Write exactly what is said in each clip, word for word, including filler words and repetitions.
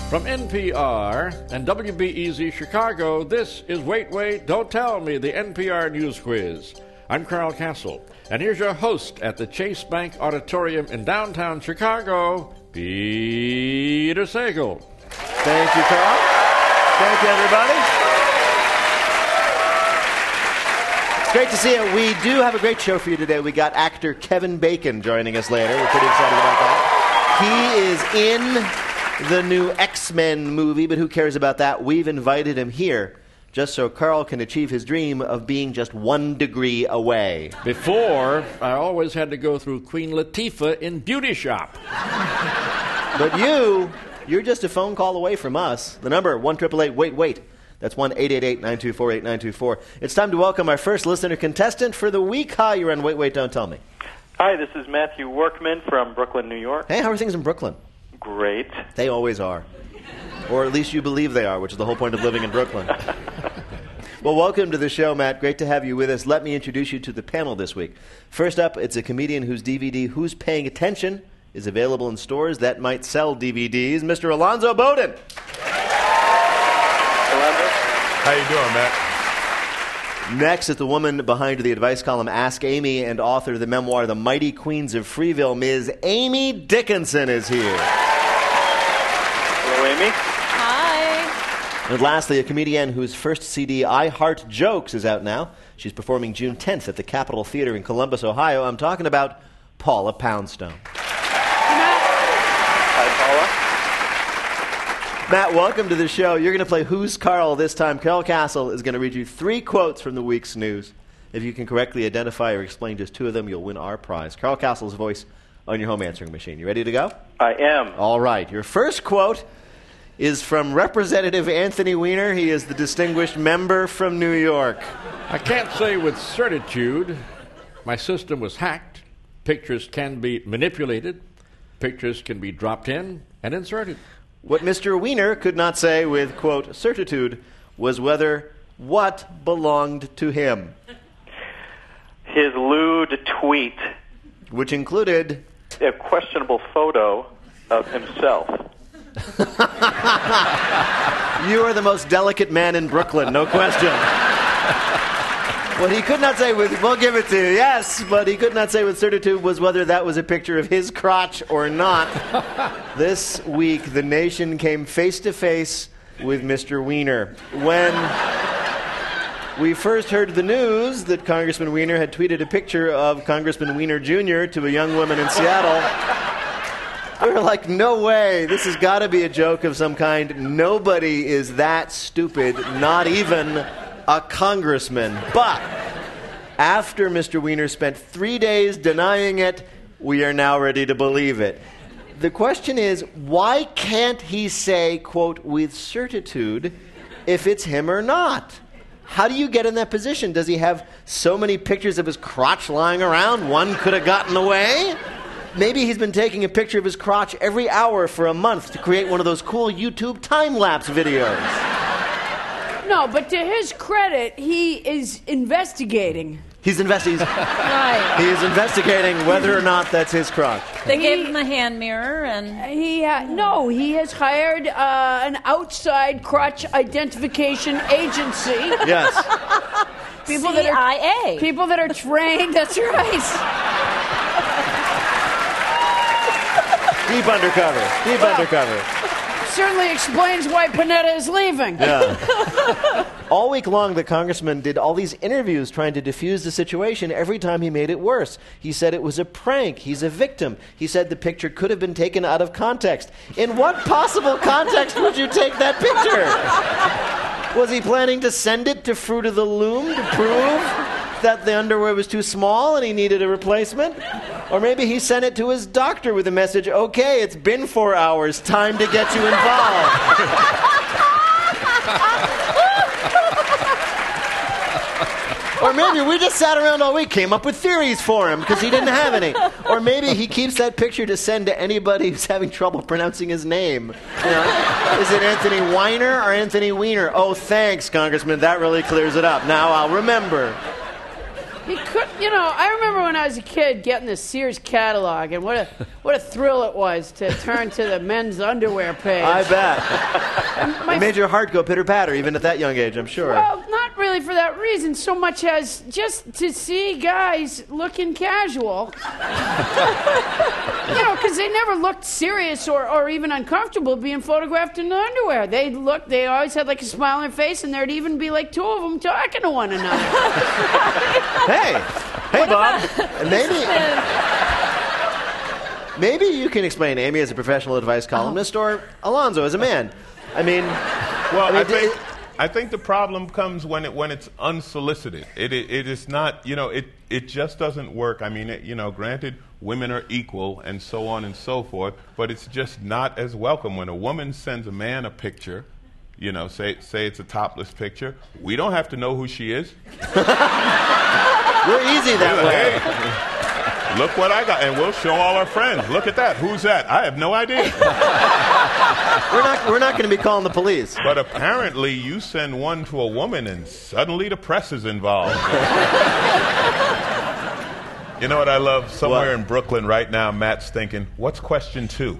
From N P R and W B E Z Chicago, this is Wait, Wait, Don't Tell Me, the N P R News Quiz. I'm Carl Castle, and here's your host at the Chase Bank Auditorium in downtown Chicago, Peter Sagal. Thank you, Carl. Thank you, everybody. It's great to see you. We do have a great show for you today. We got actor Kevin Bacon joining us later. We're pretty excited about that. He is in the new X-Men movie, but who cares about that? We've invited him here just so Carl can achieve his dream of being just one degree away. Before, I always had to go through Queen Latifah in Beauty Shop. But you, you're just a phone call away from us. The number, one eight eight eight, wait, wait. That's one eight eight eight, nine two four, eight nine two four. It's time to welcome our first listener contestant for the week. Hi, you're on Wait, Wait, Don't Tell Me. Hi, this is Matthew Workman from Brooklyn, New York. Hey, how are things in Brooklyn? Great. They always are. Or at least you believe they are, which is the whole point of living in Brooklyn. Well, welcome to the show, Matt. Great to have you with us. Let me introduce you to the panel this week. First up, it's a comedian whose D V D, Who's Paying Attention, is available in stores that might sell D V Ds, Mister Alonzo Bowden. Alonzo? How you doing, Matt? Next is the woman behind the advice column Ask Amy and author of the memoir The Mighty Queens of Freeville, Miz Amy Dickinson is here. Hello, Amy. Hi. And lastly, a comedian whose first C D, I Heart Jokes, is out now. She's performing June tenth at the Capitol Theater in Columbus, Ohio. I'm talking about Paula Poundstone. Hi, Paula. Matt, welcome to the show. You're going to play Who's Carl this time. Carl Castle is going to read you three quotes from the week's news. If you can correctly identify or explain just two of them, you'll win our prize. Carl Castle's voice on your home answering machine. You ready to go? I am. All right. Your first quote is from Representative Anthony Weiner. He is the distinguished member from New York. I can't say with certitude my system was hacked. Pictures can be manipulated. Pictures can be dropped in and inserted. What Mister Weiner could not say with, quote, certitude was whether what belonged to him. His lewd tweet. Which included A questionable photo of himself. You are the most delicate man in Brooklyn, no question. What he could not say with, we'll give it to you, yes, but he could not say with certitude was whether that was a picture of his crotch or not. This week, the nation came face to face with Mister Weiner. When we first heard the news that Congressman Weiner had tweeted a picture of Congressman Weiner Junior to a young woman in Seattle, we were like, no way, this has got to be a joke of some kind. Nobody is that stupid, not even a congressman. But after Mister Weiner spent three days denying it, we are now ready to believe it. The question is, why can't he say, quote, with certitude, if it's him or not? How do you get in that position? Does he have so many pictures of his crotch lying around, one could have gotten away? Maybe he's been taking a picture of his crotch every hour for a month to create one of those cool YouTube time-lapse videos. No, but to his credit, he is investigating. He's investigating. Right. He is investigating whether or not that's his crotch. They He- gave him a hand mirror, and He ha- no, he has hired uh, an outside crotch identification agency. Yes. People that are C I A. people that are trained. That's right. Deep undercover. Deep Well. undercover. Certainly explains why Panetta is leaving. Yeah. All week long, the congressman did all these interviews trying to defuse the situation. Every time he made it worse. He said it was a prank. He's a victim. He said the picture could have been taken out of context. In what possible context would you take that picture? Was he planning to send it to Fruit of the Loom to prove that the underwear was too small and he needed a replacement? Or maybe he sent it to his doctor with a message, okay, it's been four hours, time to get you involved. Or maybe we just sat around all week, came up with theories for him because he didn't have any. Or maybe he keeps that picture to send to anybody who's having trouble pronouncing his name. You know, is it Anthony Weiner or Anthony Weiner? Oh, thanks, Congressman. That really clears it up. Now I'll remember. He could. you know, I remember when I was a kid getting the Sears catalog, and what a what a thrill it was to turn to the men's underwear page. I bet. My It made your heart go pitter-patter, even at that young age, I'm sure. Well, not really for that reason, so much as just to see guys looking casual. You know, because they never looked serious or, or even uncomfortable being photographed in the underwear. They looked, they always had like a smile on their face, and there'd even be like two of them talking to one another. Hey, hey, Bob. And maybe, maybe you can explain Amy as a professional advice columnist or Alonzo as a man. I mean, Well, I I, mean, think it- I think the problem comes when it when it's unsolicited. It it, it is not, you know, it it just doesn't work. I mean, it, you know, granted, women are equal and so on and so forth, but it's just not as welcome when a woman sends a man a picture. You know, say say it's a topless picture. We don't have to know who she is. we're easy that way. Hey, look what I got, and we'll show all our friends. Look at that. Who's that? I have no idea. We're not, we're not going to be calling the police. But apparently, you send one to a woman, and suddenly the press is involved. You know what I love? Somewhere What? in Brooklyn right now, Matt's thinking, "What's question two?"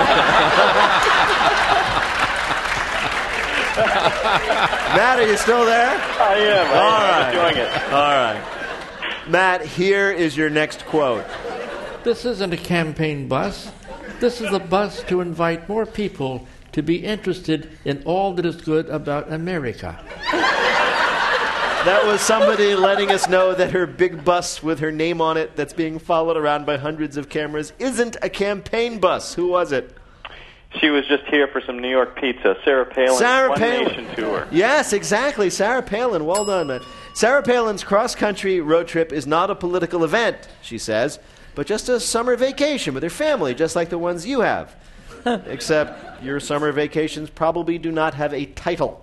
Matt, are you still there? I am. I All am right. enjoying it. All right. Matt, here is your next quote. This isn't a campaign bus. This is a bus to invite more people to be interested in all that is good about America. That was somebody letting us know that her big bus with her name on it that's being followed around by hundreds of cameras isn't a campaign bus. Who was it? She was just here for some New York pizza. Sarah Palin's Sarah One Palin. Nation tour. Yes, exactly. Sarah Palin. Well done, man. Sarah Palin's cross-country road trip is not a political event, she says, but just a summer vacation with her family, just like the ones you have. Except your summer vacations probably do not have a title.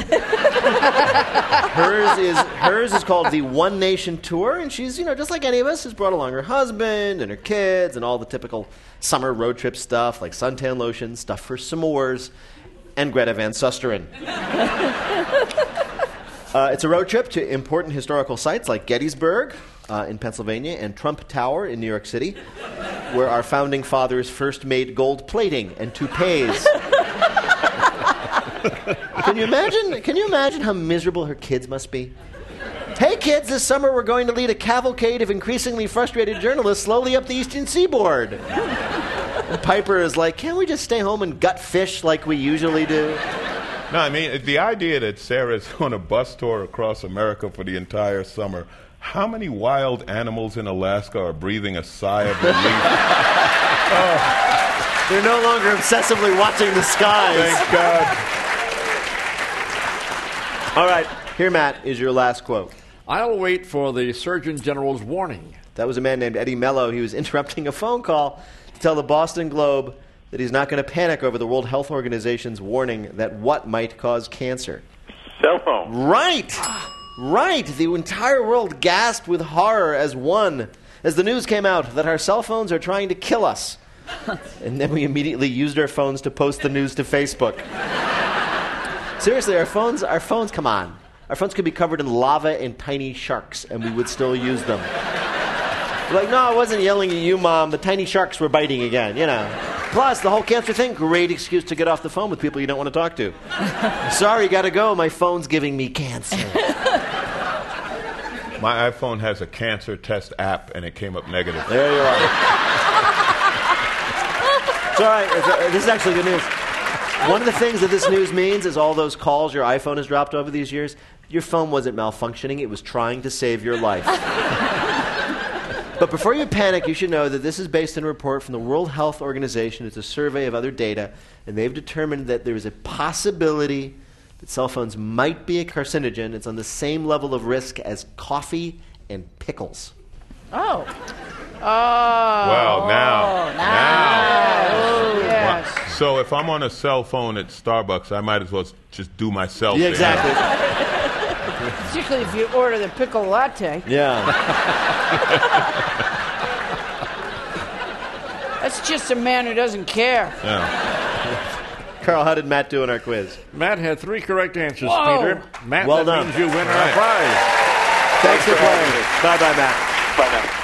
hers is hers is called the One Nation Tour, and she's, you know, just like any of us, has brought along her husband and her kids and all the typical summer road trip stuff like suntan lotion, stuff for s'mores, and Greta Van Susteren. uh, it's a road trip to important historical sites like Gettysburg uh, in Pennsylvania and Trump Tower in New York City, where our founding fathers first made gold plating and toupees. Can you imagine? Can you imagine how miserable her kids must be? Hey kids, this summer we're going to lead a cavalcade of increasingly frustrated journalists slowly up the eastern seaboard. And Piper is like, can't we just stay home and gut fish like we usually do? No, I mean, the idea that Sarah's on a bus tour across America for the entire summer, how many wild animals in Alaska are breathing a sigh of relief? Oh, They're no longer obsessively watching the skies. thank God. All right, here, Matt, is your last quote. I'll wait for the Surgeon General's warning. That was a man named Eddie Mello. He was interrupting a phone call to tell the Boston Globe that he's not going to panic over the World Health Organization's warning that what might cause cancer. Cell phone. Right! Right! The entire world gasped with horror as one, as the news came out that our cell phones are trying to kill us. And then we immediately used our phones to post the news to Facebook. Seriously, our phones, our phones, come on. Our phones could be covered in lava and tiny sharks, and we would still use them. We're like, no, I wasn't yelling at you, Mom. The tiny sharks were biting again, you know. Plus, the whole cancer thing, great excuse to get off the phone with people you don't want to talk to. Sorry, gotta go. My phone's giving me cancer. My iPhone has a cancer test app, and it came up negative. There you are. It's all right. It's, uh, this is actually good news. One of the things that this news means is all those calls your iPhone has dropped over these years, your phone wasn't malfunctioning. It was trying to save your life. But before you panic, you should know that this is based on a report from the World Health Organization. It's a survey of other data, and they've determined that there is a possibility that cell phones might be a carcinogen. It's on the same level of risk as coffee and pickles. Oh. Oh. Well, now, now. Oh, yes. So if I'm on a cell phone at Starbucks, I might as well just do my selfie. Yeah, exactly. Particularly if you order the pickle latte. Yeah. That's just a man who doesn't care. Yeah. Carl, how did Matt do in our quiz? Matt had three correct answers, Whoa. Peter. Matt, Well that done. means you win All our right. prize. Thanks for playing. Bye-bye, Matt. Bye now.